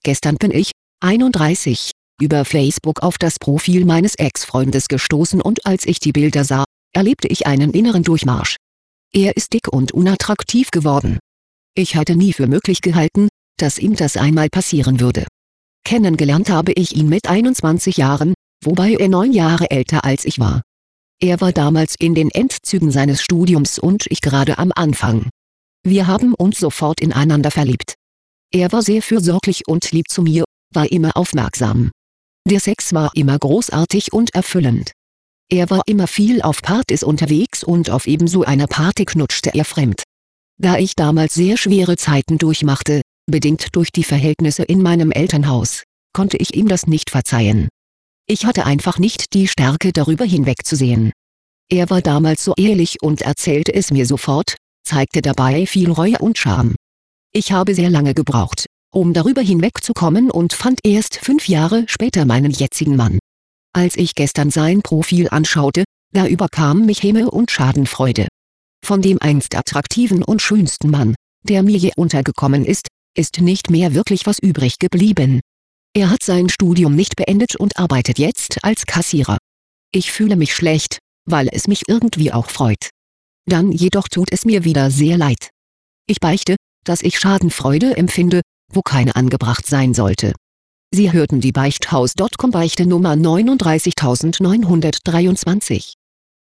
Gestern bin ich, 31, über Facebook auf das Profil meines Ex-Freundes gestoßen und als ich die Bilder sah, erlebte ich einen inneren Durchmarsch. Er ist dick und unattraktiv geworden. Ich hatte nie für möglich gehalten, dass ihm das einmal passieren würde. Kennengelernt habe ich ihn mit 21 Jahren, wobei er 9 Jahre älter als ich war. Er war damals in den Endzügen seines Studiums und ich gerade am Anfang. Wir haben uns sofort ineinander verliebt. Er war sehr fürsorglich und lieb zu mir, war immer aufmerksam. Der Sex war immer großartig und erfüllend. Er war immer viel auf Partys unterwegs und auf ebenso einer Party knutschte er fremd. Da ich damals sehr schwere Zeiten durchmachte, bedingt durch die Verhältnisse in meinem Elternhaus, konnte ich ihm das nicht verzeihen. Ich hatte einfach nicht die Stärke, darüber hinwegzusehen. Er war damals so ehrlich und erzählte es mir sofort, zeigte dabei viel Reue und Scham. Ich habe sehr lange gebraucht, um darüber hinwegzukommen und fand erst 5 Jahre später meinen jetzigen Mann. Als ich gestern sein Profil anschaute, da überkam mich Häme und Schadenfreude. Von dem einst attraktiven und schönsten Mann, der mir je untergekommen ist nicht mehr wirklich was übrig geblieben. Er hat sein Studium nicht beendet und arbeitet jetzt als Kassierer. Ich fühle mich schlecht, weil es mich irgendwie auch freut. Dann jedoch tut es mir wieder sehr leid. Ich beichte, dass ich Schadenfreude empfinde, wo keine angebracht sein sollte. Sie hörten die Beichthaus.com Beichte Nummer 39923.